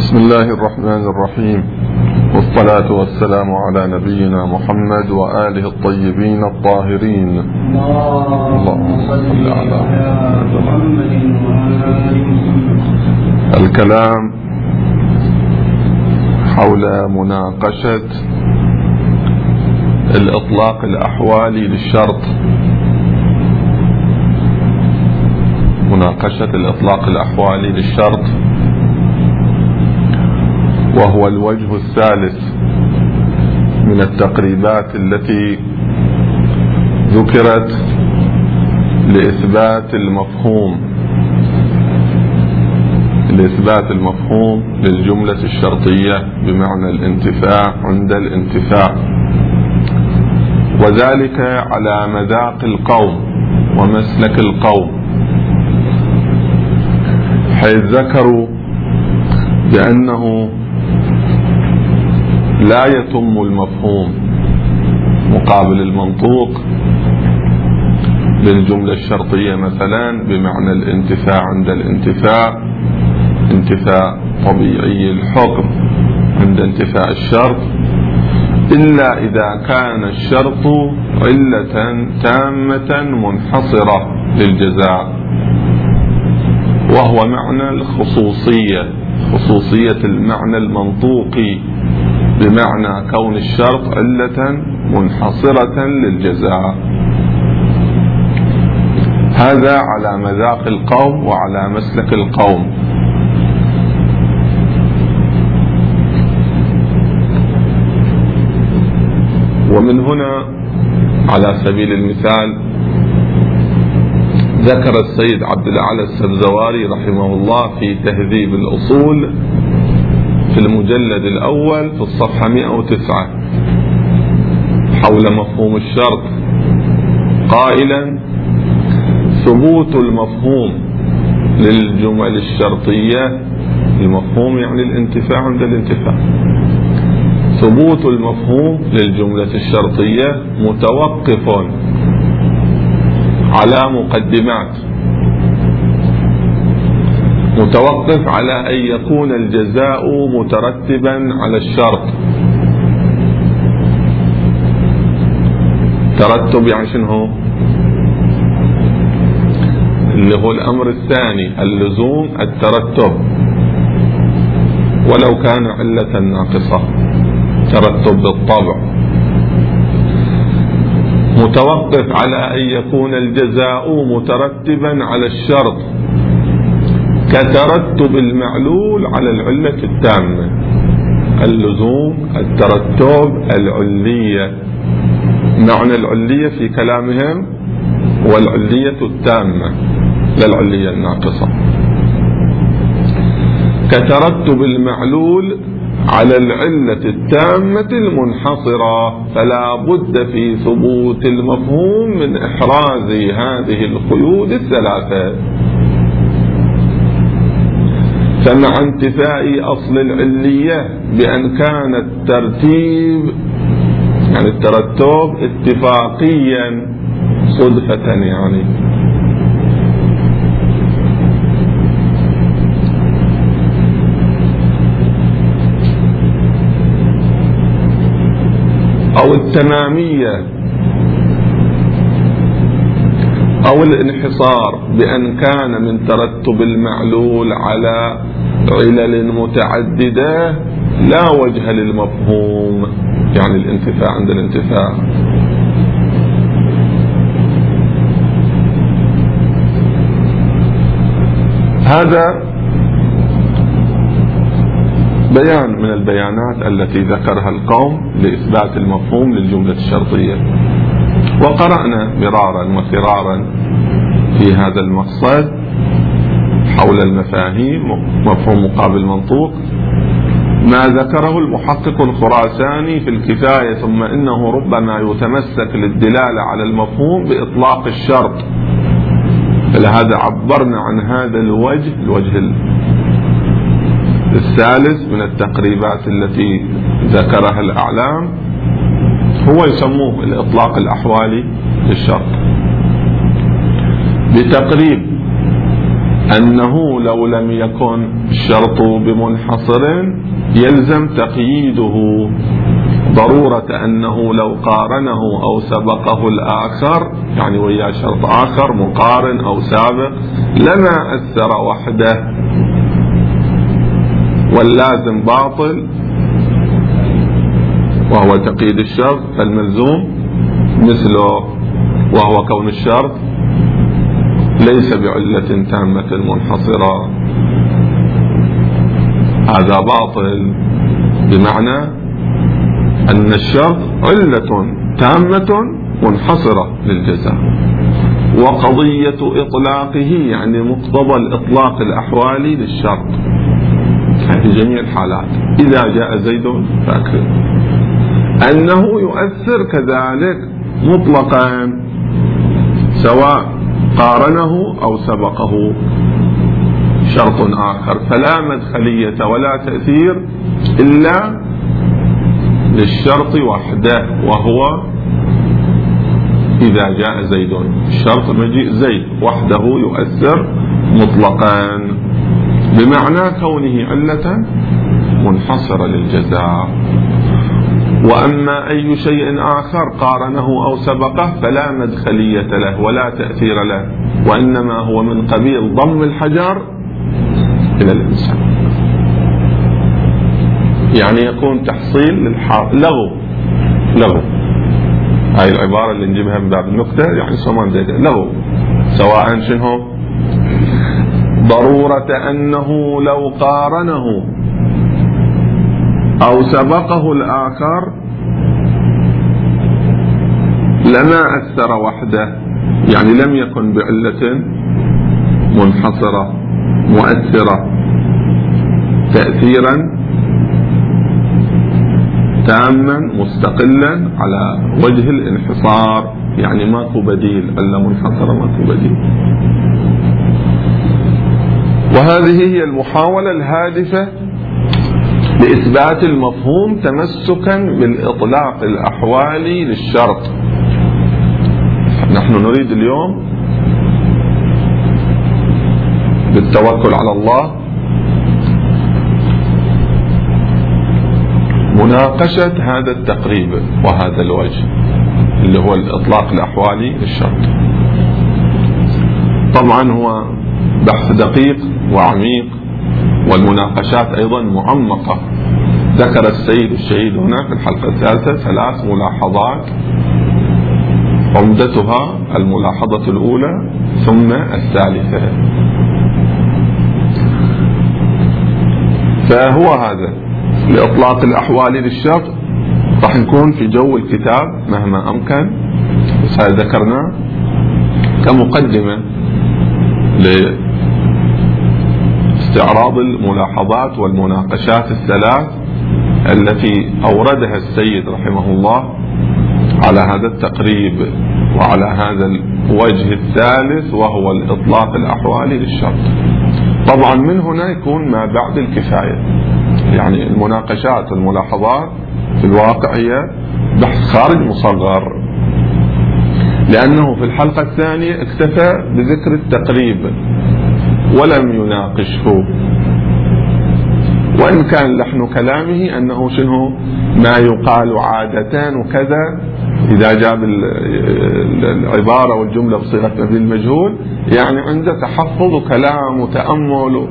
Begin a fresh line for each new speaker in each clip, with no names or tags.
بسم الله الرحمن الرحيم، والصلاة والسلام على نبينا محمد وآله الطيبين الطاهرين. اللهم صل على محمد. الكلام حول مناقشة الإطلاق الأحوالي للشرط. مناقشة الإطلاق الأحوالي للشرط، وهو الوجه الثالث من التقريبات التي ذكرت لإثبات المفهوم للجملة الشرطية بمعنى الانتفاع عند الانتفاع، وذلك على مذاق القوم ومسلك القوم، حيث ذكروا بأنه لا يتم المفهوم مقابل المنطوق للجملة الشرطية مثلا بمعنى الانتفاع عند الانتفاع، انتفاع طبيعي الحكم عند انتفاع الشرط، إلا إذا كان الشرط علة تامة منحصرة للجزاء، وهو معنى الخصوصية، خصوصية المعنى المنطوقي بمعنى كون الشرط علة منحصرة للجزاء. هذا على مذاق القوم وعلى مسلك القوم. ومن هنا على سبيل المثال ذكر السيد عبد الأعلى السبزواري رحمه الله في تهذيب الأصول في المجلد الأول في الصفحة 109 حول مفهوم الشرط قائلا: ثبوت المفهوم للجمل الشرطية، المفهوم يعني الانتفاع عند الانتفاع، ثبوت المفهوم للجملة الشرطية متوقف على مقدمات، متوقف على أن يكون الجزاء مترتبا على الشرط. ترتب يعني شنو؟ اللي هو الأمر الثاني، اللزوم، الترتب، ولو كان علة ناقصة، ترتب بالطبع. متوقف على أن يكون الجزاء مترتبا على الشرط كترتب المعلول على العلة التامة. اللزوم، الترتب، العلية. معنى العلية في كلامهم والعلية التامة لا العلية الناقصة. كترتب المعلول على العلة التامة المنحصرة، فلا بد في ثبوت المفهوم من إحراز هذه القيود الثلاثة. فمع انتفاء أصل العلية بأن كان الترتيب يعني الترتب اتفاقيا صدفة يعني، أو التمامية أو الانحصار بأن كان من ترتب المعلول على علل متعددة لا وجه للمفهوم، يعني الانتفاع عند الانتفاع. هذا بيان من البيانات التي ذكرها القوم لإثبات المفهوم للجملة الشرطية، وقرأنا مرارا وفرارا في هذا المقصد حول المفاهيم، مفهوم مقابل منطوق، ما ذكره المحقق الخراساني في الكفاية، ثم إنه ربما يتمسك للدلالة على المفهوم بإطلاق الشرط. فلهذا عبرنا عن هذا الوجه الثالث من التقريبات التي ذكرها الأعلام، هو يسموه الإطلاق الأحوالي للشرط. بتقريب أنه لو لم يكن الشرط بمنحصر يلزم تقييده، ضرورة أنه لو قارنه أو سبقه الآخر يعني ويا شرط آخر مقارن أو سابق لما أثر وحده، واللازم باطل وهو تقييد الشرط، فالملزوم مثله وهو كون الشرط ليس بعلة تامة منحصرة، هذا باطل، بمعنى أن الشرط علة تامة منحصرة للجزاء، وقضية إطلاقه يعني مقتضى الإطلاق الأحوالي للشرط في جميع الحالات، إذا جاء زيد فأكرم، أنه يؤثر كذلك مطلقا سواء قارنه أو سبقه شرط آخر، فلا مدخلية ولا تأثير إلا للشرط وحده، وهو إذا جاء زيد، الشرط مجيء زيد وحده يؤثر مطلقا بمعنى كونه علة منحصرة للجزاء. وأما أي شيء آخر قارنه أو سبقه فلا مدخلية له ولا تأثير له، وإنما هو من قبيل ضم الحجر إلى الإنسان، يعني يكون تحصيل لغو. هاي العبارة اللي نجيبها من باب النكتة يعني سمان زي لغو، سواء شنو ضرورة أنه لو قارنه أو سبقه الآخر لما أثر وحده، يعني لم يكن بعلة منحصرة مؤثرة تأثيرا تاما مستقلا على وجه الانحصار، يعني ماكو بديل، علة منحصرة ماكو بديل. وهذه هي المحاولة الهادفة لإثبات المفهوم تمسكا بالإطلاق الأحوالي للشرط. نحن نريد اليوم بالتوكل على الله مناقشة هذا التقريب وهذا الوجه اللي هو الإطلاق الأحوالي للشرط. طبعا هو بحث دقيق وعميق، والمناقشات أيضا معمقة. ذكر السيد الشهيد هنا في الحلقة الثالثة 3 ملاحظات، عمدتها الملاحظة الأولى ثم الثالثة. فهو هذا لإطلاق الأحوال للشرط راح نكون في جو الكتاب مهما أمكن، بس هذا ذكرنا كمقدمة لاستعراض الملاحظات والمناقشات ال3 التي أوردها السيد رحمه الله على هذا التقريب وعلى هذا الوجه الثالث وهو الإطلاق الأحوالي للشرط. طبعا من هنا يكون ما بعد الكفاية، يعني المناقشات والملاحظات في الواقع هي بحث خارج مصغر، لأنه في الحلقة الثانية اكتفى بذكر التقريب ولم يناقشه، وإن كان لحن كلامه أنه شنو ما يقال عادة وكذا، إذا جاب العبارة والجملة بصيغة مبني المجهول يعني عنده تحفظ وكلام وتأمل.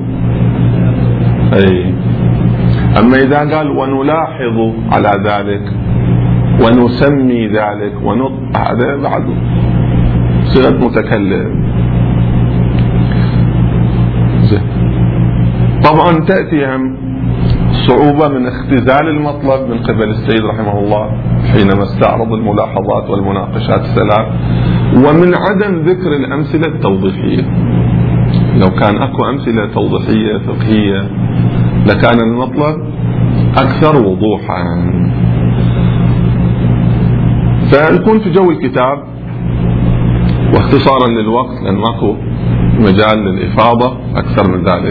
أي أما إذا قال ونلاحظ على ذلك ونسمي ذلك هذا بعد صيغة متكلم. طبعا تأتي هم صعوبة من اختزال المطلب من قبل السيد رحمه الله حينما استعرض الملاحظات والمناقشات ال3، ومن عدم ذكر الأمثلة التوضيحية. لو كان أكو أمثلة توضيحية فقهية لكان المطلب أكثر وضوحا. فنكون في جو الكتاب واختصارا للوقت لأن ماكو مجال للإفاضة أكثر من ذلك.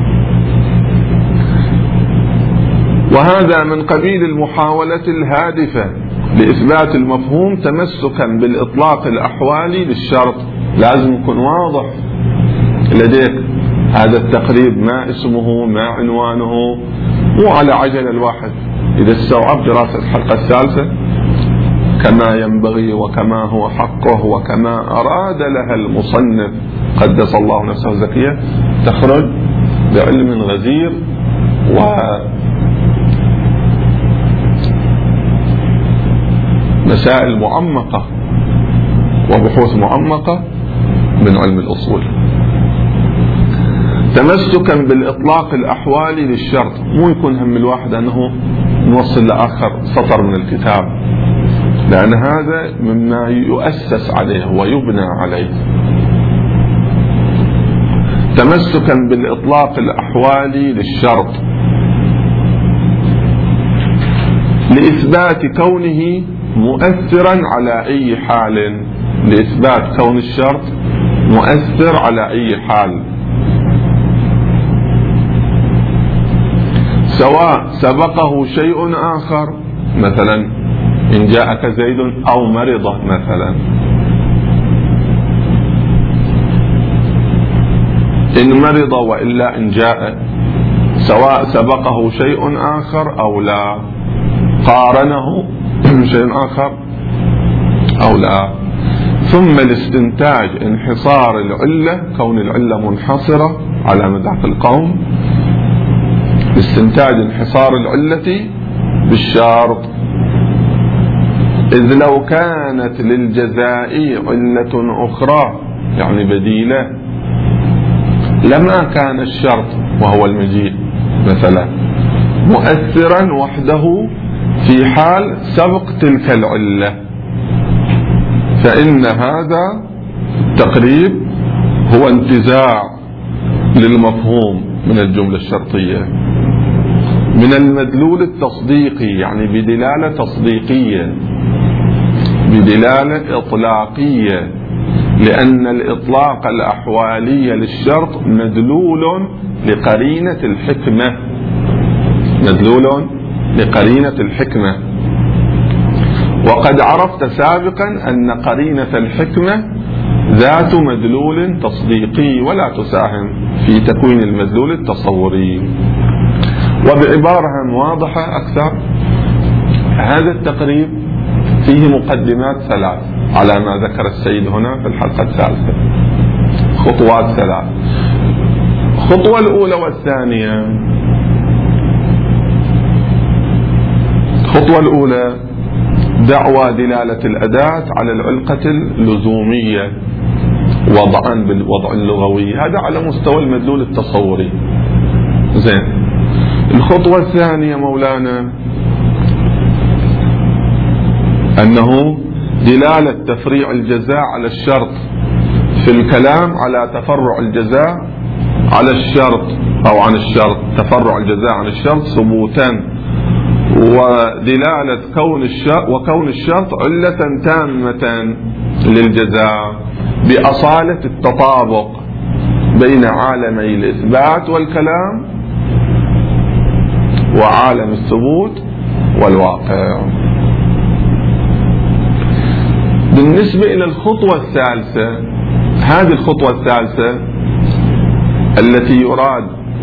وهذا من قبيل المحاولة الهادفة لإثبات المفهوم تمسكا بالإطلاق الأحوالي للشرط. لازم يكون واضح لديك هذا التقريب ما اسمه، ما عنوانه، مو على عجل الواحد. إذا استوعب دراسة الحلقة الثالثة كما ينبغي وكما هو حقه وكما أراد لها المصنف قدس الله نفسه زكية، تخرج بعلم غزير ومسائل معمقة وبحوث معمقة من علم الأصول. تمسكا بالإطلاق الأحوالي للشرط، مو يكون هم الواحد أنه نوصل لآخر سطر من الكتاب، لأن هذا مما يؤسس عليه ويبنى عليه. تمسكا بالإطلاق الأحوالي للشرط لإثبات كونه مؤثرا على أي حال، لإثبات كون الشرط مؤثر على أي حال، سواء سبقه شيء آخر، مثلا إن جاءك زيد أو مرض مثلا، إن مرض وإلا إن جاء، سواء سبقه شيء آخر أو لا، قارنه شيء آخر أو لا. ثم الاستنتاج انحصار العلة، كون العلة منحصرة على مذهب القوم، استنتاج انحصار العلة بالشرط، إذ لو كانت للجزاء علة أخرى يعني بديلة لما كان الشرط وهو المجيء مثلا مؤثرا وحده في حال سبق تلك العلة، فإن هذا تقريب هو انتزاع للمفهوم من الجملة الشرطية من المدلول التصديقي، يعني بدلالة تصديقية، بدلالة إطلاقية، لأن الإطلاق الأحوالي للشرط مدلول لقرينة الحكمة، مدلول لقرينة الحكمة. وقد عرفت سابقا أن قرينة الحكمة ذات مدلول تصديقي ولا تساهم في تكوين المدلول التصوري. وبعبارة واضحة أكثر، هذا التقريب فيه مقدمات ثلاث على ما ذكر السيد هنا في الحلقة الثالثة، خطوات ثلاث. الخطوة الأولى والثانية، الخطوة الأولى دعوى دلالة الأداة على العلقة اللزومية وضعا بالوضع اللغوي، هذا على مستوى المدلول التصوري. زين. الخطوة الثانية مولانا أنه دلالة تفريع الجزاء على الشرط في الكلام على تفرع الجزاء على الشرط أو عن الشرط، تفرع الجزاء عن الشرط ثبوتا، ودلالة كون الشرط علة تامة للجزاء بأصالة التطابق بين عالمي الإثبات والكلام وعالم الثبوت والواقع. بالنسبة إلى الخطوة الثالثة، هذه الخطوة الثالثة التي يراد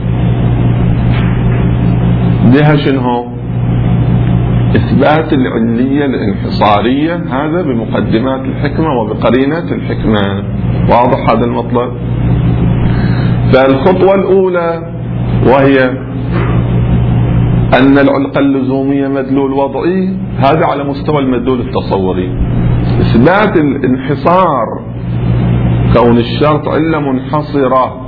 بها شنو؟ إثبات العلية الانحصارية، هذا بمقدمات الحكمة وبقرينة الحكمة. واضح هذا المطلب؟ فالخطوة الأولى وهي أن العلقة اللزومية مدلول وضعي، هذا على مستوى المدلول التصوري. إثبات الانحصار، كون الشرط علة منحصرة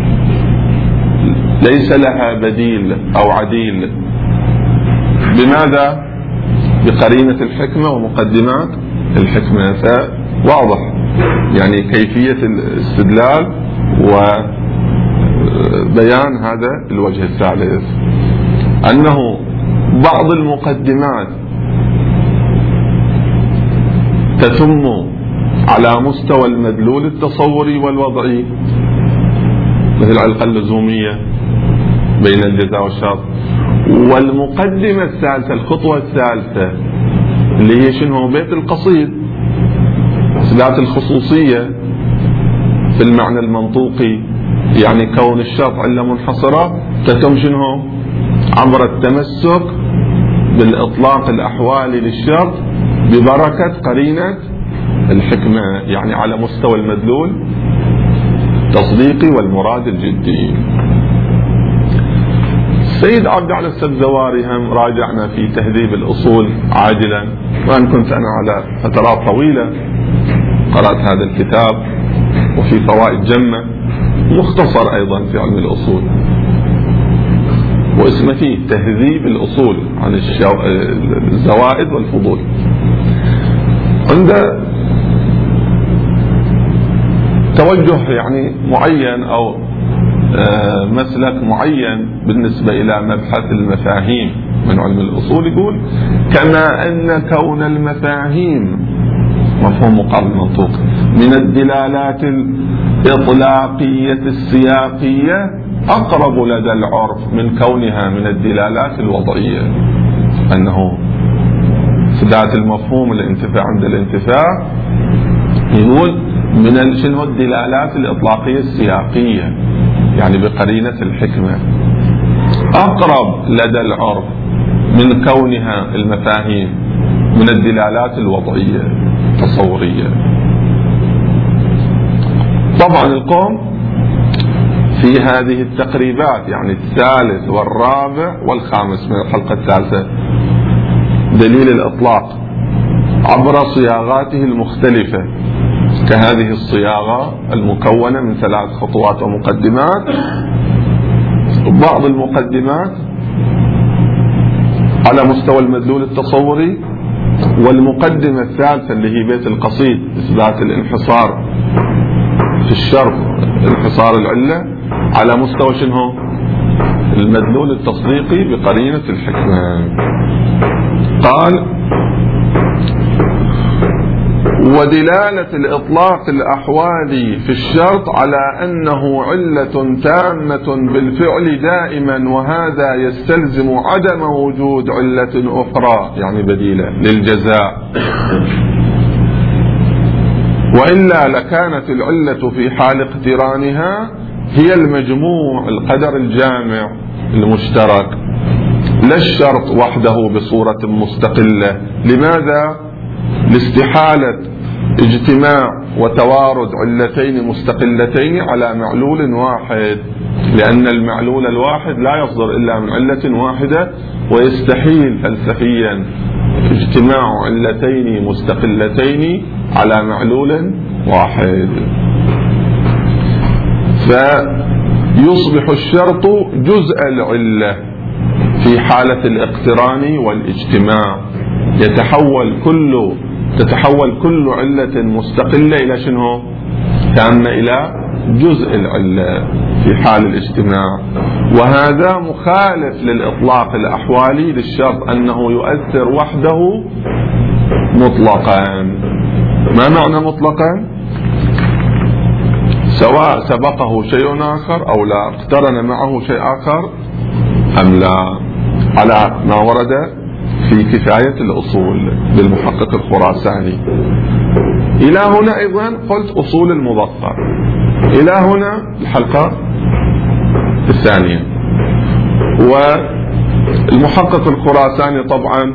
ليس لها بديل أو عديل، بماذا؟ بقرينة الحكمة ومقدمات الحكمة. فواضح يعني كيفية الاستدلال وبيان هذا الوجه الثالث، أنه بعض المقدمات تتم على مستوى المدلول التصوري والوضعي، مثل العلقة اللزومية بين الجزاء والشرط. والمقدمة الثالثة، الخطوة الثالثة اللي هي شنو؟ بيت القصيد، إثبات الخصوصية في المعنى المنطوقي يعني كون الشرط علة منحصرة تتم شنو؟ عبر التمسك بالإطلاق الأحوالي للشرط ببركة قرينة الحكمة، يعني على مستوى المدلول التصديقي والمراد الجدي. السيد عبد العال السبزواري هم راجعنا في تهذيب الأصول عاجلا، وأن كنت أنا على فترات طويلة قرأت هذا الكتاب وفي فوائد جمة، مختصر أيضا في علم الأصول، واسمه فيه تهذيب الأصول عن الزوائد والفضول. عنده توجه يعني معين أو مسلك معين بالنسبة إلى مبحث المفاهيم من علم الأصول. يقول كما أن كون المفاهيم مفهوم مقابل منطوق من الدلالات الإطلاقية السياقية أقرب لدى العرف من كونها من الدلالات الوضعية، أنه ذات المفهوم الانتفاع عند الانتفاع يقول من شنو الدلالات الإطلاقية السياقية، يعني بقرينة الحكمة، أقرب لدى العرف من كونها المفاهيم من الدلالات الوضعية التصورية. طبعا القوم في هذه التقريبات يعني الثالث والرابع والخامس من الحلقة الثالثة دليل الإطلاق عبر صياغاته المختلفة، كهذه الصياغة المكونة من 3 خطوات ومقدمات. بعض المقدمات على مستوى المدلول التصوري، والمقدمة الثالثة اللي هي بيت القصيد إثبات الانحصار في الشرط انحصار العلة على مستوى شنو؟ المدلول التصديقي بقرينة الحكمة. قال ودلالة الإطلاق الأحوالي في الشرط على أنه علة تامة بالفعل دائما، وهذا يستلزم عدم وجود علة أخرى يعني بديلة للجزاء، وإلا لكانت العلة في حال اقترانها هي المجموع القدر الجامع المشترك لا الشرط وحده بصورة مستقلة. لماذا؟ لاستحالة اجتماع وتوارد علتين مستقلتين على معلول واحد، لأن المعلول الواحد لا يصدر إلا من علة واحدة، ويستحيل فلسفيا اجتماع علتين مستقلتين على معلول واحد. فيصبح الشرط جزء العلة في حالة الاقتران والاجتماع، تتحول كل علة مستقلة إلى شنو؟ تامة إلى جزء العلة في حال الاجتماع. وهذا مخالف للإطلاق الأحوالي للشرط أنه يؤثر وحده مطلقا. ما معنى مطلقا؟ سواء سبقه شيء آخر أو لا، اقترن معه شيء آخر أم لا، على ما ورد في كفاية الأصول للمحقق الخراساني. إلى هنا أيضا قلت أصول المظفر، إلى هنا الحلقة الثانية. والمحقق الخراساني طبعا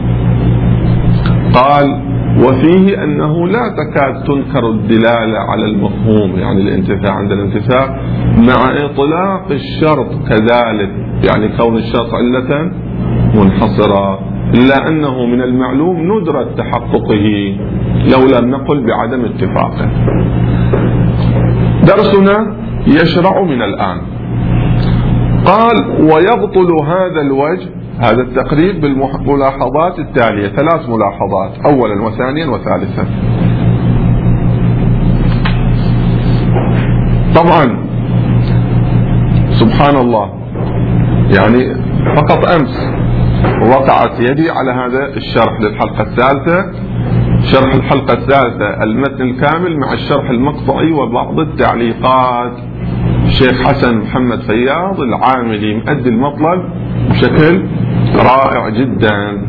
قال وفيه أنه لا تكاد تنكر الدلالة على المفهوم يعني الانتفاع عند الانتفاع مع إطلاق الشرط كذلك، يعني كون الشرط علة منحصرة، إلا أنه من المعلوم ندرة تحققه لو لم نقل بعدم اتفاقه. درسنا يشرع من الآن. قال ويبطل هذا الوجه هذا التقريب بالملاحظات التالية، 3 ملاحظات، أولا وثانيا وثالثا. طبعا سبحان الله، يعني فقط أمس وقعت يدي على هذا الشرح للحلقة الثالثة، شرح الحلقة الثالثة المتن الكامل مع الشرح المقطعي وبعض التعليقات. الشيخ حسن محمد فياض العاملي مؤدي المطلب بشكل رائع جدا،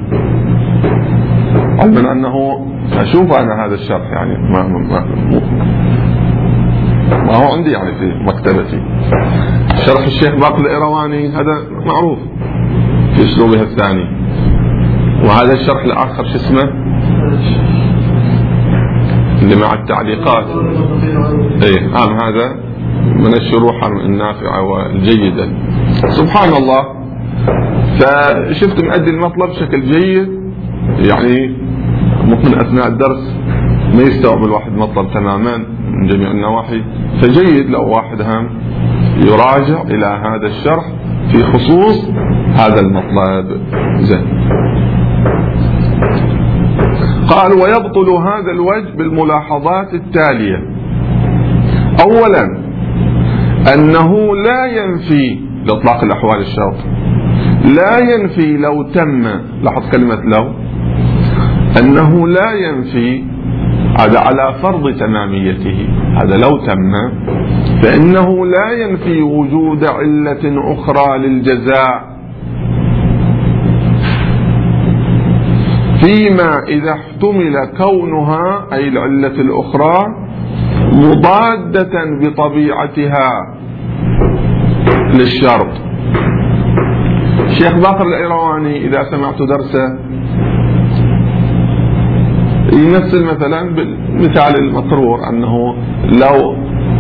علما أنه أشوف أنا هذا الشرح يعني ما هو عندي يعني في مكتبتي شرح الشيخ باقر الإيرواني، هذا معروف في أسلوبها الثاني. وهذا الشرح الآخر شو اسمه اللي مع التعليقات، هذا من الشروح النافعة والجيدة. سبحان الله. فشفت مؤدي المطلب بشكل جيد، يعني ممكن أثناء الدرس ما يستوعب الواحد مطلب تماما من جميع النواحي، فجيد لو واحد هم يراجع إلى هذا الشرح في خصوص هذا المطلب. زين. قال: ويبطل هذا الوجه بالملاحظات التالية. أولا، أنه لا ينفي لإطلاق الأحوال الشرط، لا ينفي لو تم، لاحظ كلمة لو، أنه لا ينفي، هذا على فرض تماميته، هذا لو تم، فإنه لا ينفي وجود علة أخرى للجزاء، فيما إذا احتمل كونها أي العلة الأخرى مضادة بطبيعتها للشرط. الشيخ باقر الإيرواني إذا سمعت درسه يمثل مثلا بالمثال المقرور أنه لو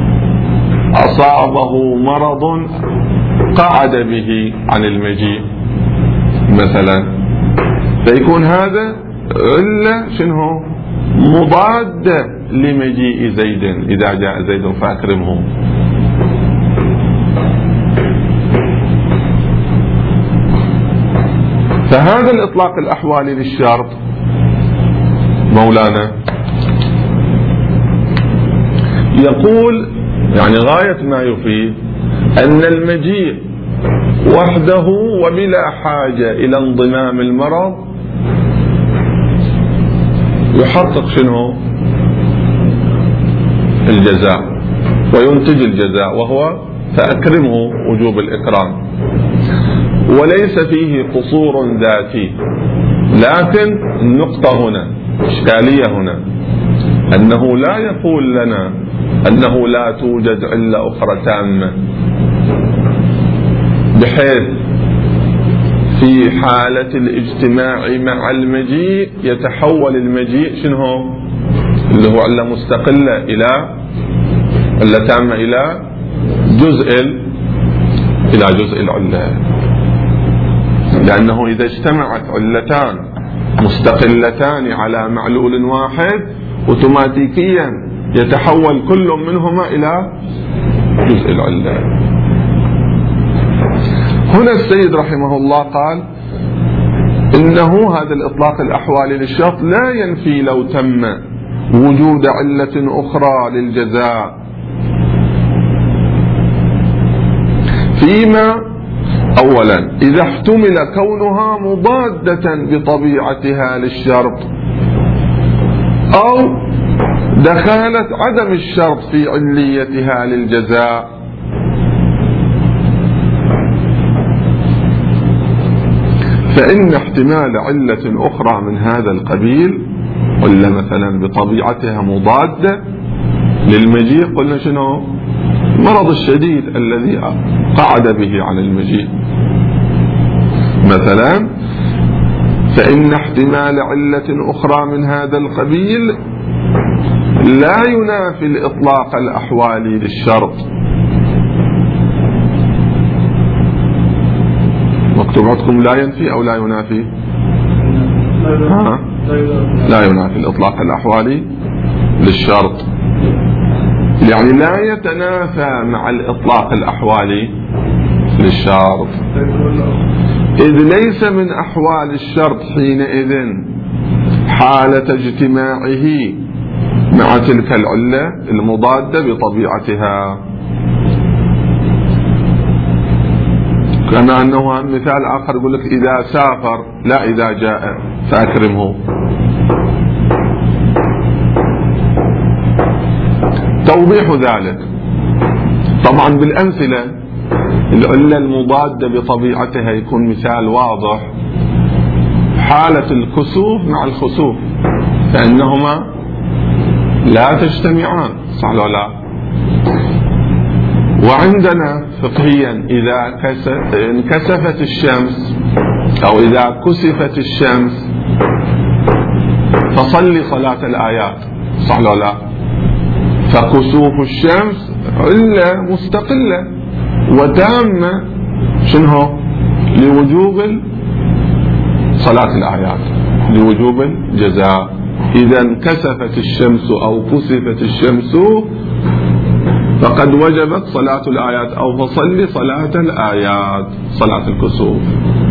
أصابه مرض قعد به عن المجيء مثلا، فيكون هذا علة شنو مضادة لمجيء زيد، إذا جاء زيد فأكرمه. فهذا الإطلاق الأحوالي للشرط مولانا يقول يعني غاية ما يفيد أن المجيء وحده وبلا حاجة إلى انضمام المرض يحقق شنو الجزاء وينتج الجزاء، وهو فأكرمه وجوب الإكرام، وليس فيه قصور ذاتي. لكن النقطة هنا إشكالية هنا أنه لا يقول لنا أنه لا توجد علة أخرى تامة، بحيث في حالة الاجتماع مع المجيء يتحول المجيء شنو اللي هو علة مستقلة إلى علة تامة إلى جزء العلة، لأنه إذا اجتمعت علتان مستقلتان على معلول واحد أوتوماتيكيا يتحول كل منهما إلى جزء العلة. هنا السيد رحمه الله قال إنه هذا الإطلاق الأحوالي للشرط لا ينفي لو تم وجود علة أخرى للجزاء، فيما أولا إذا احتمل كونها مضادة بطبيعتها للشرط، أو دخالة عدم الشرط في عليتها للجزاء. فإن احتمال علة أخرى من هذا القبيل، ولا مثلا بطبيعتها مضادة للمجيء، قلنا شنو المرض الشديد الذي قعد به عن المجيء مثلا، فإن احتمال علة أخرى من هذا القبيل لا ينافي الإطلاق الأحوالي للشرط. مكتوب عندكم لا ينفي أو لا ينافي؟ لا ينافي الإطلاق الأحوالي للشرط، يعني لا يتنافى مع الإطلاق الأحوالي للشرط، إذ ليس من أحوال الشرط حينئذ حالة اجتماعه مع تلك العلة المضادة بطبيعتها. كما أنه مثال آخر يقول لك إذا سافر لا إذا جاء فأكرمه. توضيح ذلك طبعا بالأمثلة، العلة المضادة بطبيعتها يكون مثال واضح حالة الكسوف مع الخسوف، فإنهما لا تجتمعان، صح ولا لا؟ وعندنا فقهيا إذا انكسفت الشمس أو إذا كسفت الشمس فصلي صلاة الآيات، صح ولا لا؟ فكسوف الشمس علة مستقلة وتامة شنو؟ لوجوب صلاة الآيات، لوجوب الجزاء. إذا انكسفت الشمس أو كسفت الشمس فقد وجبت صلاة الآيات، أو فصلي صلاة الآيات، صلاة الكسوف.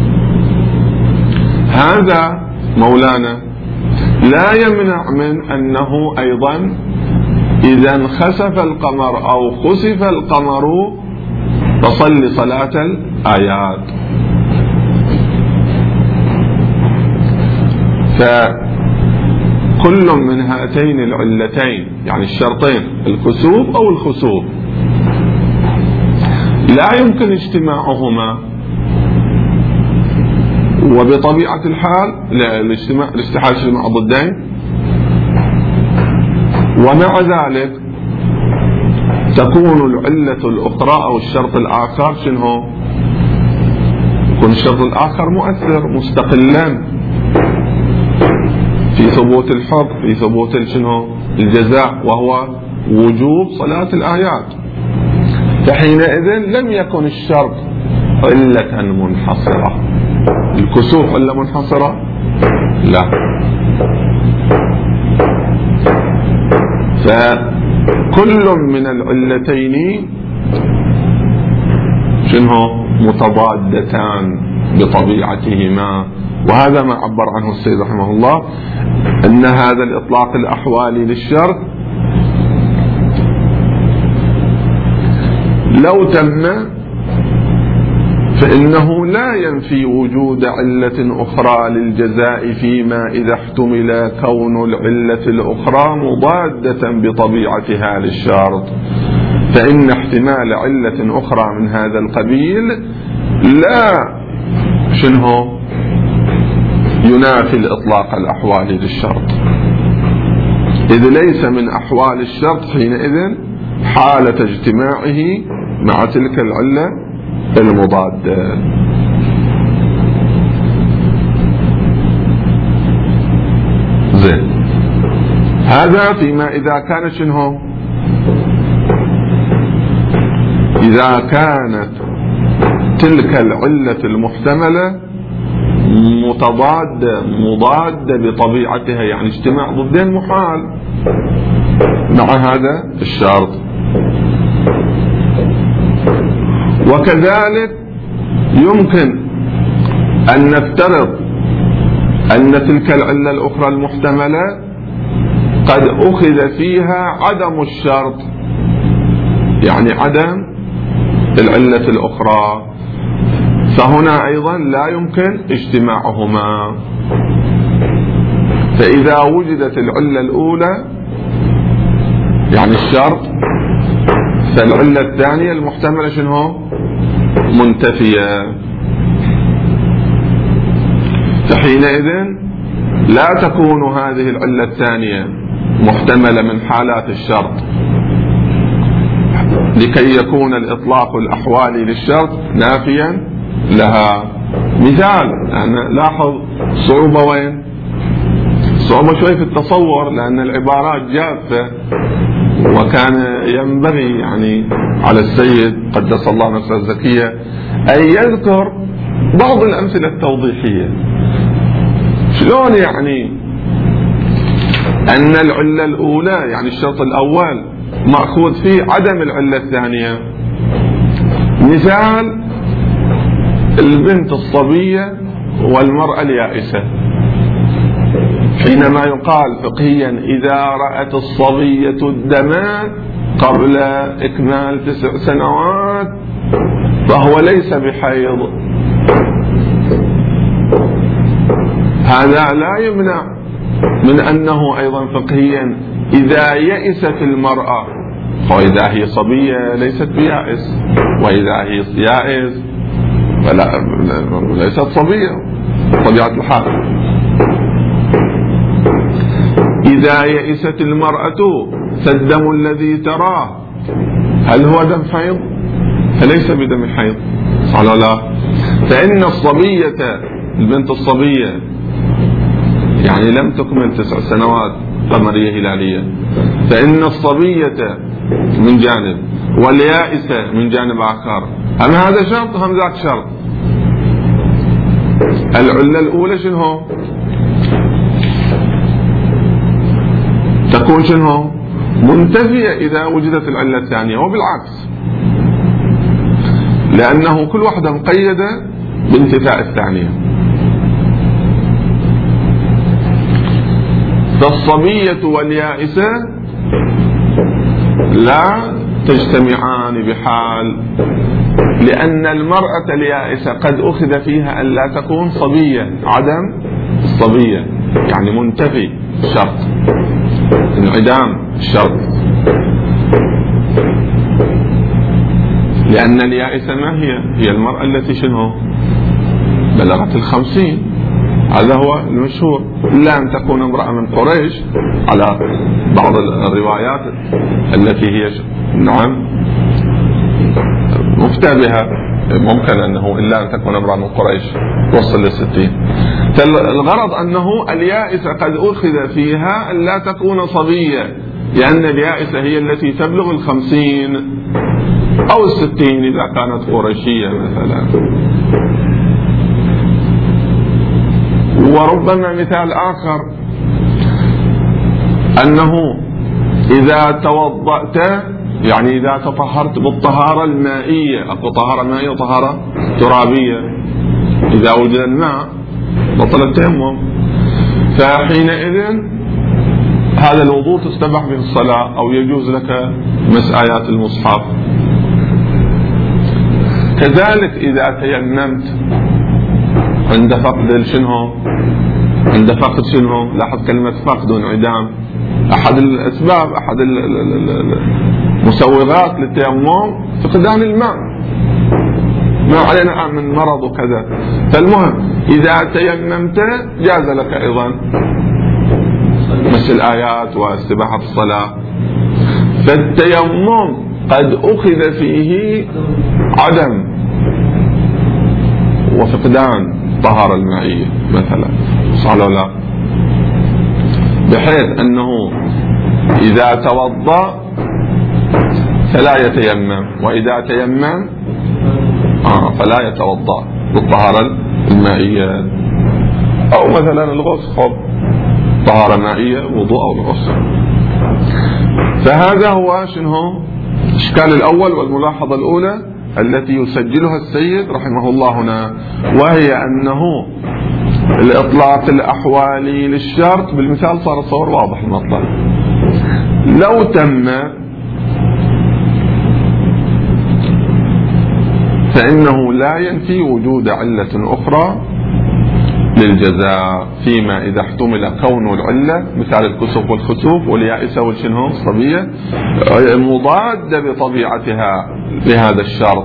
هذا مولانا لا يمنع من أنه أيضا إذا انخسف القمر أو خسف القمر فصلي صلاة الآيات. فكل من هاتين العلتين يعني الشرطين الكسوف أو الخسوف لا يمكن اجتماعهما، وبطبيعة الحال الاستحالة اجتماع ضدين، ومع ذلك تكون العلة الأخرى أو الشرط الآخر شنو؟ يكون الشرط الآخر مؤثر مستقلا في ثبوت الحكم، في ثبوت شنو؟ الجزاء، وهو وجوب صلاة الآيات. فحينئذ لم يكن الشرط علة منحصرة. الكسوف علة منحصرة؟ لا. فكل من العلتين شنو؟ متضادتان بطبيعتهما. وهذا ما عبر عنه السيد رحمه الله، أن هذا الإطلاق الأحوالي للشرط لو تم فإنه لا ينفي وجود علة أخرى للجزاء، فيما إذا احتمل كون العلة الأخرى مضادة بطبيعتها للشرط، فإن احتمال علة أخرى من هذا القبيل لا شنو ينافي الإطلاق الأحوالي للشرط، إذ ليس من أحوال الشرط حينئذ حالة اجتماعه مع تلك العلة المضادة. زين، هذا فيما إذا كانت شنو؟ إذا كانت تلك العلة المحتملة مضادة بطبيعتها، يعني اجتماع ضدين محال مع هذا الشرط. وكذلك يمكن أن نفترض أن تلك العلة الأخرى المحتملة قد أخذ فيها عدم الشرط، يعني عدم العلة الأخرى، فهنا أيضا لا يمكن اجتماعهما. فإذا وجدت العلة الأولى يعني الشرط، فالعلة الثانية المحتملة شنو؟ منتفية. فحينئذ لا تكون هذه العلة الثانية محتملة من حالات الشرط لكي يكون الإطلاق الأحوالي للشرط نافيا لها. مثال، أنا لاحظ صعوبة وين؟ صعوبة شوي في التصور، لأن العبارات جافة، وكان ينبغي يعني على السيد قدس الله نفسه الزكية أن يذكر بعض الأمثلة التوضيحية. شلون يعني أن العلة الأولى يعني الشرط الأول مأخوذ فيه عدم العلة الثانية؟ مثال البنت الصبية والمرأة اليائسة، حينما يقال فقهيا إذا رأت الصبية الدم قبل إكمال 9 سنوات فهو ليس بحيض، هذا لا يمنع من أنه أيضا فقهيا إذا يئست المرأة، وإذا هي صبية ليست بيائس، وإذا هي يائس فلا ليست صبية طبيعة الحال. إذا يئست المرأة فالدم الذي تراه هل هو دم حيض؟ فليس بدم حيض، صح ولا لا؟ فإن الصبية، البنت الصبية يعني لم تكمل 9 سنوات قمرية هلالية، فإن الصبية من جانب واليائسة من جانب آخر، أم هذا شرط هم ذاك شرط. العلة الأولى شنو؟ تكون شنو؟ منتفية إذا وجدت العلة الثانية، وبالعكس، لأنه كل واحدة مقيدة بانتفاء الثانية. فالصبية واليائسة لا تجتمعان بحال، لأن المرأة اليائسة قد أخذ فيها أن لا تكون صبية، عدم الصبية يعني منتفي الشرط، انعدام الشرط، لأن اليائسة ما هي المرأة التي شنو بلغت 50، هذا هو المشهور، إلا أن تكون امرأة من قريش على بعض الروايات التي هي نعم مفتى بها، ممكن أنه إلا أن تكون امرأة من قريش توصل ل60. فالغرض أنه اليائسة قد أخذ فيها أن لا تكون صبية، لأن اليائسة هي التي تبلغ 50 أو 60 إذا كانت قريشية مثلا. وربما مثال آخر أنه إذا توضأت، يعني إذا تطهرت بالطهارة المائية، أكو طهارة مائية وطهارة ترابية، إذا وجد الماء بطل التيمم، فحينئذ هذا الوضوء تستبح به الصلاة أو يجوز لك مس آيات المصحف. كذلك إذا تيممت عند فقد شنو؟ عند فقد شنو؟ لاحظ كلمة فقد وانعدام، أحد الأسباب، أحد المسوغات للتيمم فقدان الماء، ما علينا من مرض وكذا. فالمهم إذا تيممت جاز لك أيضا مس الآيات واستباحة الصلاة. فالتيمم قد أخذ فيه عدم وفقدان الطهارة المائية مثلا، صح ولا لا؟ بحيث أنه إذا توضأ فلا يتيمم، وإذا تيمم فلا يتوضأ بالطهارة المائية، أو مثلا الغسل طهارة مائية وضوء أو الغسل. فهذا هو شنو الإشكال الأول والملاحظة الأولى التي يسجلها السيد رحمه الله هنا، وهي أنه الإطلاق الأحوالي للشرط بالمثال صار الصور واضح المطلب. لو تم فإنه لا ينفي وجود علة أخرى للجزاء، فيما إذا احتمل كون العلة مثال الكسوف والخسوف واليائسة والشنو الصبية مضادة بطبيعتها لهذا الشرط،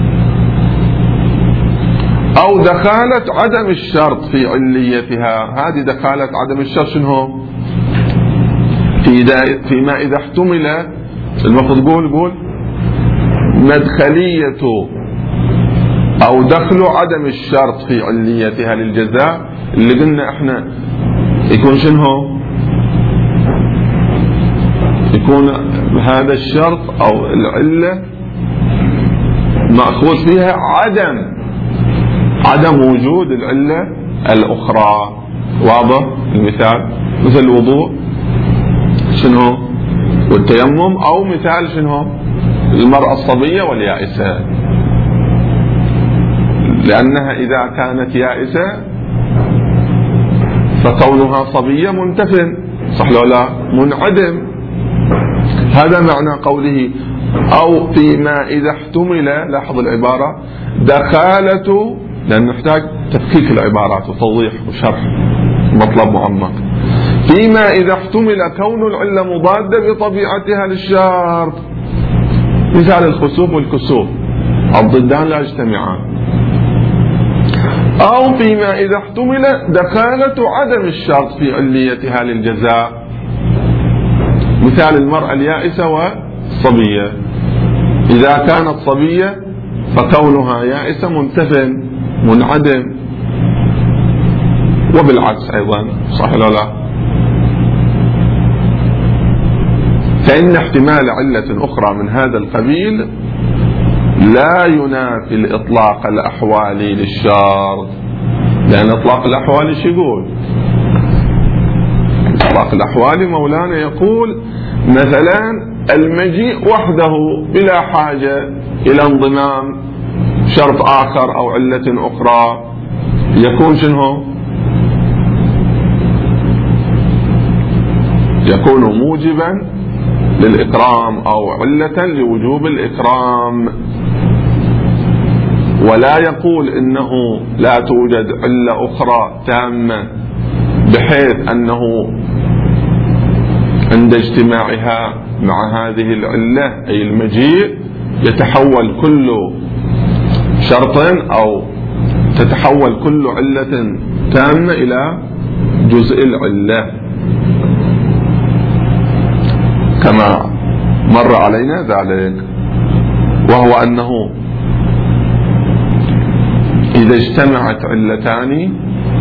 أو دخالة عدم الشرط في عليتها. هذه دخالة عدم الشرط شنو؟ فيما إذا احتمل، المفروض قول مدخلية أو دخل عدم الشرط في عليتها للجزاء، اللي قلنا احنا يكون شنو؟ يكون هذا الشرط أو العلة مأخوذ فيها عدم وجود العلة الأخرى. واضح المثال؟ مثل الوضوء شنو؟ والتيمم، أو مثال شنو؟ المرأة الصبية واليائسة، لأنها إذا كانت يائسة فكونها صبية منتفن، صح ولا لا؟ منعدم. هذا معنى قوله أو فيما إذا احتمل، لاحظ العبارة دخالة، لأن نحتاج تفكيك العبارات وتوضيح وشرح مطلب معمق. فيما إذا احتمل كون العلة مضادة بطبيعتها للشرط، مثال الخسوف والكسوف الضدان لا يجتمعان. أو فيما إذا احتمل دخالة عدم الشرط في عليتها للجزاء، مثال المرأة اليائسة والصبية. إذا كانت صبية فكونها يائسة منتف منعدم، وبالعكس أيضا، صح ولا لا؟ فإن احتمال علة أخرى من هذا القبيل لا ينافي الإطلاق الأحوالي للشرط، لأن إطلاق الأحوالي شو يقول؟ الإطلاق الأحوالي مولانا يقول مثلا المجيء وحده بلا حاجة إلى انضمام شرط آخر أو علة أخرى يكون شنو؟ يكون موجبا للإكرام أو علة لوجوب الإكرام، ولا يقول إنه لا توجد علة أخرى تامة بحيث أنه عند اجتماعها مع هذه العلة أي المجيء يتحول كل شرط أو تتحول كل علة تامة إلى جزء العلة، كما مر علينا ذلك، وهو أنه إذا اجتمعت علتان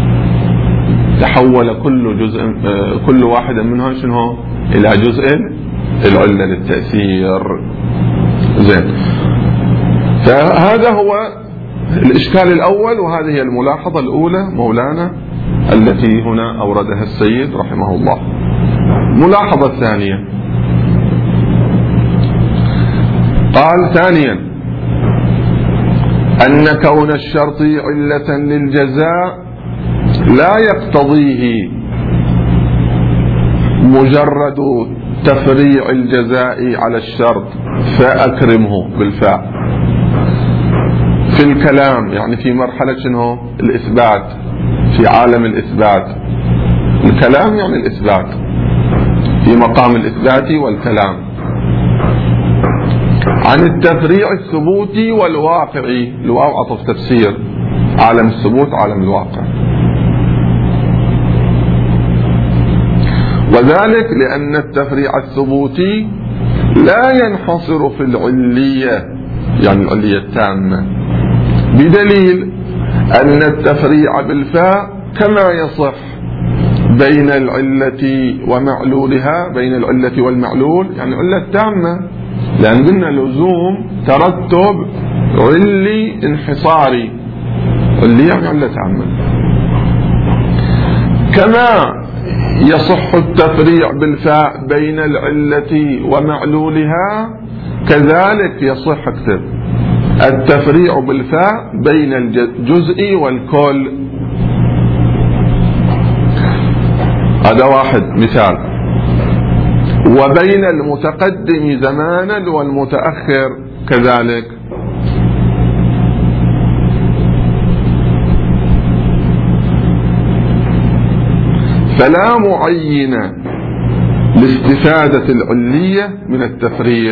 تحول كل واحدة منها شنو إلى جزء العلة للتأثير. زين، فهذا هو الإشكال الأول، وهذه هي الملاحظة الأولى مولانا التي هنا أوردها السيد رحمه الله. الملاحظة الثانية قال ثانيا أن كون الشرط علة للجزاء لا يقتضيه مجرد تفريع الجزاء على الشرط فأكرمه بالفاء في الكلام، يعني في مرحلة شنو؟ الإثبات، في عالم الإثبات. الكلام يعني الإثبات، في مقام الإثبات والكلام، عن التفريع الثبوتي والواقعي. الواو عطف تفسير، عالم الثبوت عالم الواقع. وذلك لأن التفريع الثبوتي لا ينحصر في العلية، يعني العلية التامة، بدليل أن التفريع بالفاء كما يصح بين العلة ومعلولها، بين العلة والمعلول، يعني علة تامة، لأن قلنا لزوم ترتب علي انحصاري، علي يعني علة تامة. كما يصح التفريع بالفاء بين العلة ومعلولها، كذلك يصح التفريع بالفاء بين الجزء والكل. هذا واحد مثال. وبين المتقدم زمانا والمتأخر كذلك. فلا معين لاستفادة العلية من التفريع.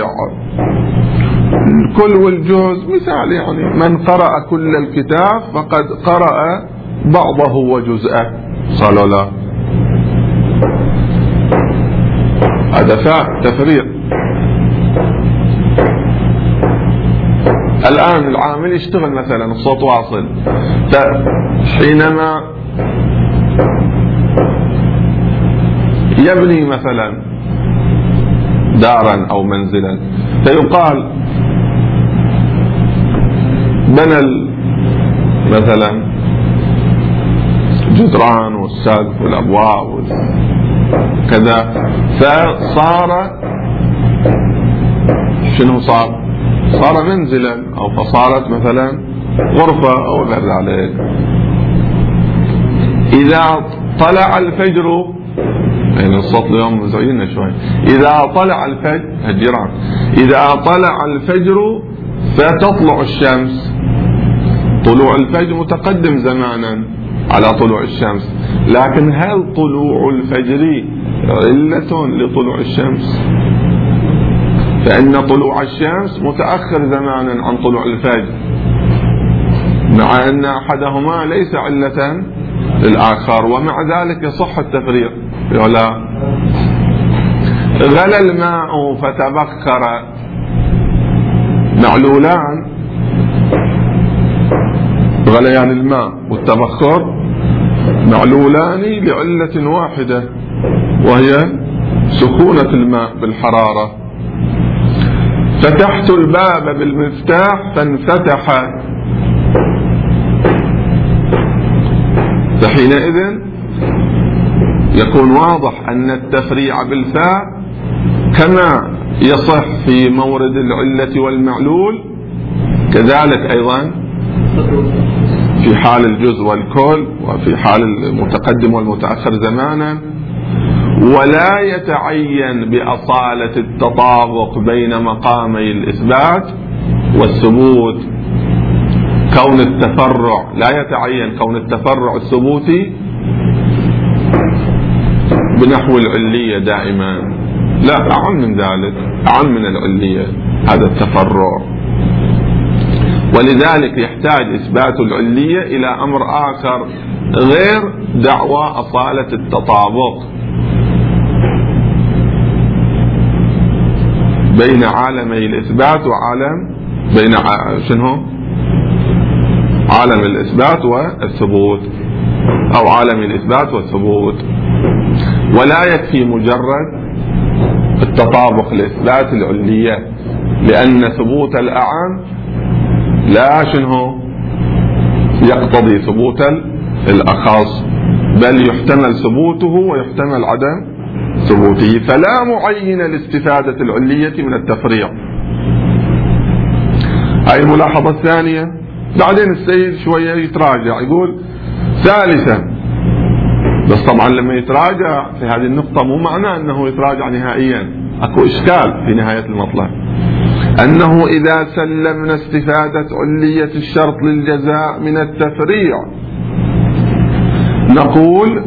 الكل والجزء مثال، يعني من قرأ كل الكتاب فقد قرأ بعضه وجزءه، صلى لا، هذا فاء تفريع. الآن العامل يشتغل مثلا الصوت واصل، حينما يبني مثلا دارا أو منزلا فيقال بنى مثلا جدران والسقف والأبواب كذا، فصار شنو صار منزلا، أو فصارت مثلا غرفة أو غير ذلك. إذا طلع الفجر، يعني الصوت اليوم مزعجنا شوي، إذا طلع الفجر الجيران، إذا طلع الفجر فتطلع الشمس. طلوع الفجر متقدم زمانا على طلوع الشمس، لكن هل طلوع الفجر علة لطلوع الشمس؟ فإن طلوع الشمس متأخر زمانا عن طلوع الفجر، مع أن أحدهما ليس علة للآخر، ومع ذلك يصح التفريق. ولا غلى الماء فتبخر معلولان غليان الماء والتبخر معلولان لعلة واحدة وهي سخونة الماء بالحرارة. فتحت الباب بالمفتاح فانفتح، فحينئذ يكون واضح أن التفريع بالفاء كما يصح في مورد العلة والمعلول كذلك أيضا في حال الجزء والكل وفي حال المتقدم والمتأخر زمانا. ولا يتعين بأصالة التطابق بين مقامي الإثبات والثبوت كون التفرع، لا يتعين كون التفرع الثبوتي بنحو العلية دائما، لا، أعم من ذلك، أعم من العلية هذا التفرع. ولذلك يحتاج إثبات العلية إلى أمر آخر غير دعوى أصالة التطابق بين عالمي الإثبات وعالم بين شنو؟ عالم الإثبات والثبوت أو عالم الإثبات والثبوت. ولا يكفي مجرد التطابق لإثبات العلية، لأن ثبوت الأعم لا شنو يقتضي ثبوت الأخص، بل يحتمل ثبوته ويحتمل عدم ثبوته، فلا معين لاستفادة العلية من التفريع. هاي الملاحظة الثانية. بعدين السيد شوية يتراجع يقول ثالثا، بس طبعا لما يتراجع في هذه النقطة مو معناه أنه يتراجع نهائيا، أكو إشكال في نهاية المطلب، أنه إذا سلمنا استفادة علية الشرط للجزاء من التفريع نقول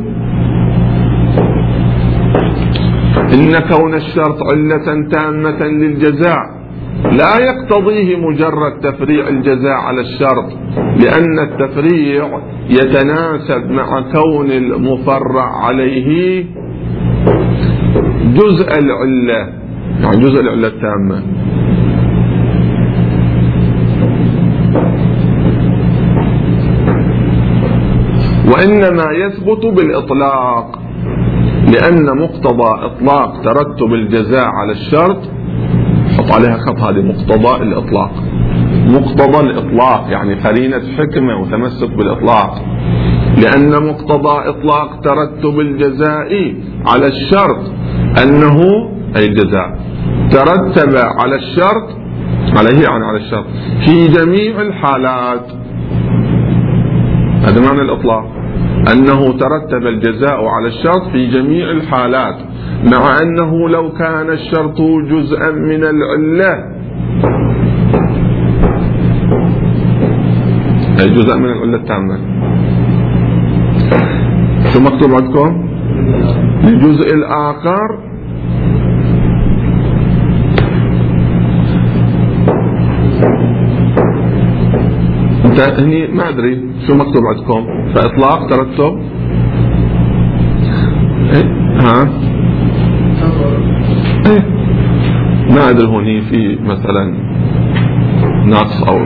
إن كون الشرط علة تامة للجزاء لا يقتضيه مجرد تفريع الجزاء على الشرط، لأن التفريع يتناسب مع كون المفرع عليه جزء العلة، يعني جزء العلة التامة. وإنما يثبت بالإطلاق، لأن مقتضى إطلاق ترتب الجزاء على الشرط، حط عليها خط، هذه مقتضى الإطلاق، مقتضى الإطلاق يعني قرينة حكمة وتمسك بالإطلاق، لأن مقتضى إطلاق ترتب الجزاء على الشرط أنه أي الجزاء ترتب على الشرط، عليه يعني على الشرط في جميع الحالات. هذا معنى الإطلاق، أنه ترتب الجزاء على الشرط في جميع الحالات، مع أنه لو كان الشرط جزءا من العلة، أي جزء من العلة التامة. شو مكتوب عندكم؟ الجزء الآخر انت هني ما ادري شو مكتوب عندكم، فاطلاق ترتب ها ما ادري هوني في مثلا نقص او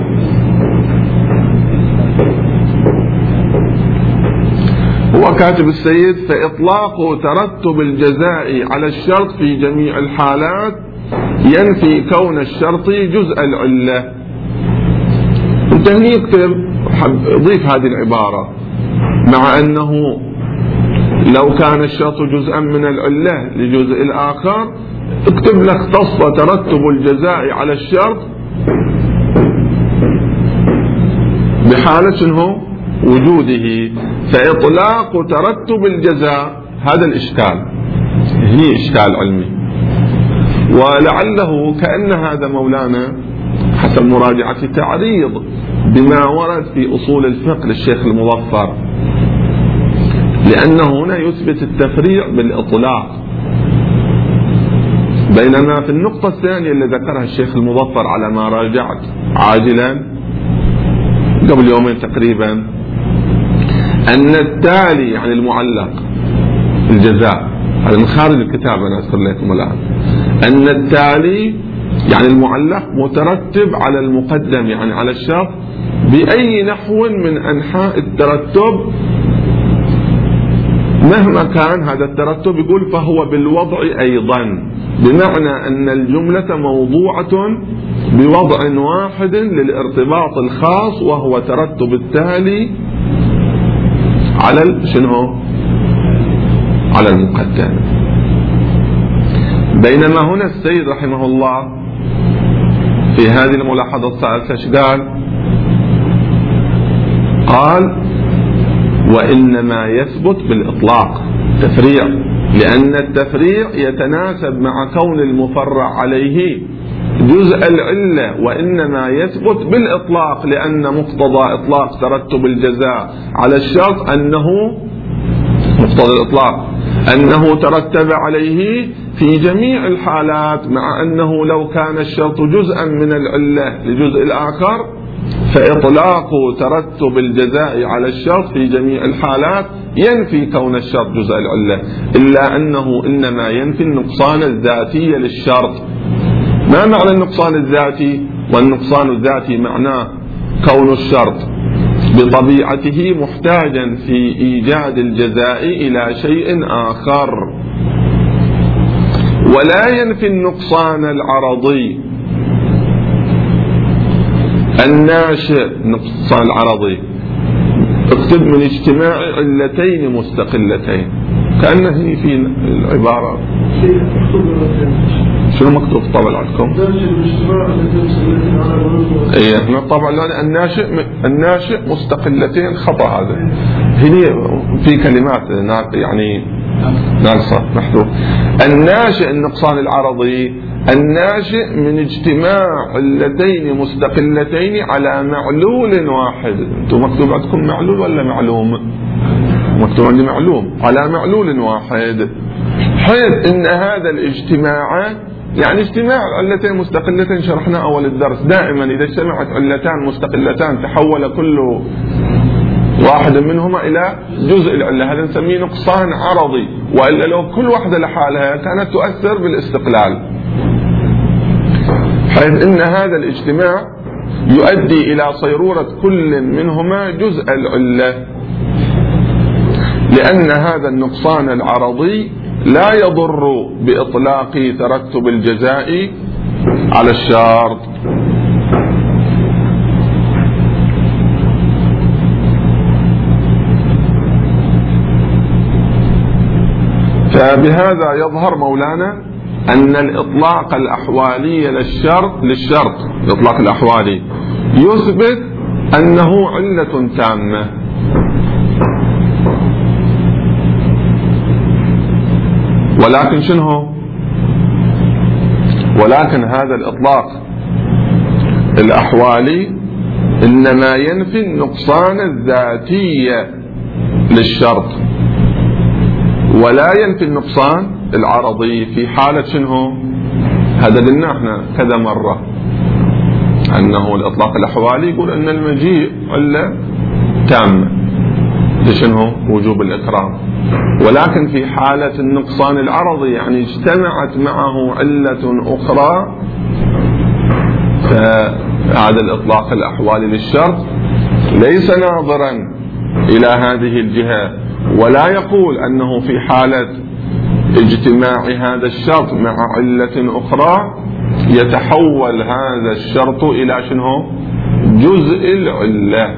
هو كاتب السيد فاطلاق ترتب الجزاء على الشرط في جميع الحالات ينفي كون الشرط جزء العلة. انت هني اكتب، ضيف هذه العبارة، مع أنه لو كان الشرط جزءا من العلة لجزء الآخر اكتب لك اختص ترتب الجزاء على الشرط بحالة شنو وجوده، فإطلاق ترتب الجزاء هذا الإشكال، هني إشكال علمي، ولعله كأن هذا مولانا حسب مراجعة تعريض بما ورد في أصول الفقه للشيخ المظفر، لأنه هنا يثبت التفريع بالإطلاق، بينما في النقطة الثانية اللي ذكرها الشيخ المظفر على ما راجعت عاجلا قبل يومين تقريبا، أن التالي يعني المعلق الجزاء، هذا من خارج الكتاب أنا أذكر لكم الآن، أن التالي يعني المعلق مترتب على المقدم، يعني على الشرط بأي نحو من أنحاء الترتب مهما كان هذا الترتب، يقول فهو بالوضع أيضا، بمعنى أن الجملة موضوعة بوضع واحد للارتباط الخاص، وهو ترتب التالي على شنو؟ على المقدم. بينما هنا السيد رحمه الله في هذه الملاحظة الثالثة ايش قال وإنما يثبت بالإطلاق تفريع، لأن التفريع يتناسب مع كون المفرع عليه جزء العلة، وإنما يثبت بالإطلاق، لأن مقتضى إطلاق ترتب الجزاء على الشرط أنه مقتضى الإطلاق أنه ترتب عليه في جميع الحالات، مع أنه لو كان الشرط جزءا من العلة لجزء الآخر فإطلاق ترتب الجزاء على الشرط في جميع الحالات ينفي كون الشرط جزء العلة، إلا أنه إنما ينفي النقصان الذاتي للشرط. ما معنى النقصان الذاتي؟ والنقصان الذاتي معناه كون الشرط بطبيعته محتاجا في إيجاد الجزاء إلى شيء آخر، ولا ينفي النقصان العرضي الناشئ. نقصان العرضي اكتب من اجتماع علتين مستقلتين، كأنه في العبارة شنو مكتوب في الطبع عندكم؟ ايه من الطبع الناشئ مستقلتين، خطأ هذا. هنا في كلمات يعني ناقصة محذوف. الناشئ النقصان العرضي الناشئ من اجتماع علتين مستقلتين على معلول واحد. انتم مكتوب عندكم معلول ولا معلوم؟ مكتوب عندي معلوم، على معلول واحد، حيث ان هذا الاجتماع يعني اجتماع علتين مستقلتين شرحنا اول الدرس. دائما اذا اجتمعت علتان مستقلتان تحول كل واحد منهما الى جزء العله، هذا نسميه نقصان عرضي، والا لو كل واحده لحالها كانت تؤثر بالاستقلال، حيث ان هذا الاجتماع يؤدي الى صيرورة كل منهما جزء العله، لان هذا النقصان العرضي لا يضر بإطلاق ترتب الجزاء على الشرط. فبهذا يظهر مولانا أن الإطلاق الأحوالي للشرط الإطلاق الأحوالي يثبت أنه علة تامة، ولكن شنو؟ ولكن هذا الإطلاق الأحوالي إنما ينفي النقصان الذاتي للشرط، ولا ينفي النقصان العرضي في حالة شنو؟ هذا قلنا احنا كذا مرة أنه الإطلاق الأحوالي يقول أن المجيء علة تامة لشنو؟ وجوب الإكرام، ولكن في حالة النقصان العرضي يعني اجتمعت معه علة أخرى فهذا الإطلاق الأحوالي للشرط ليس ناظرا إلى هذه الجهة، ولا يقول أنه في حالة اجتماع هذا الشرط مع علة أخرى يتحول هذا الشرط إلى شنو؟ جزء العلة.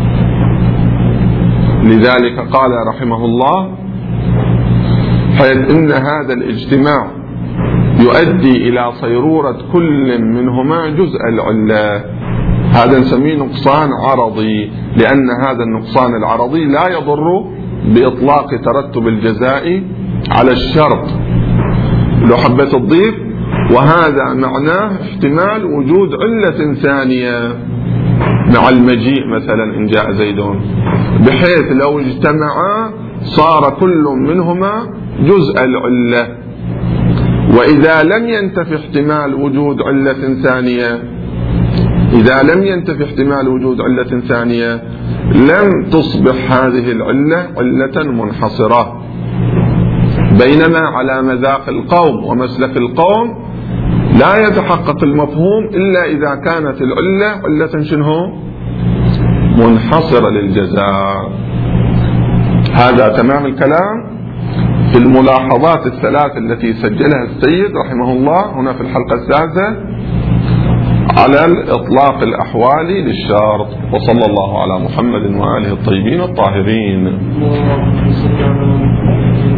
لذلك قال رحمه الله حيث إن هذا الاجتماع يؤدي إلى صيرورة كل منهما جزء العلة، هذا نسميه نقصان عرضي، لأن هذا النقصان العرضي لا يضر بإطلاق ترتب الجزاء على الشرط. لو حبيت تضيف وهذا معناه احتمال وجود علة ثانية مع المجيء، مثلا إن جاء زيدون، بحيث لو اجتمعا صار كل منهما جزء العلة. وإذا لم ينتفي احتمال وجود علة ثانية، إذا لم ينتفي احتمال وجود علة ثانية لم تصبح هذه العلة علة منحصرة. بينما على مذاق القوم ومسلك القوم لا يتحقق المفهوم إلا إذا كانت العلة علة شنو؟ منحصرة للجزاء. هذا تمام الكلام في الملاحظات الثلاث التي سجلها السيد رحمه الله هنا في الحلقة السادسة على الإطلاق الأحوالي للشرط. وصلى الله على محمد وآله الطيبين الطاهرين.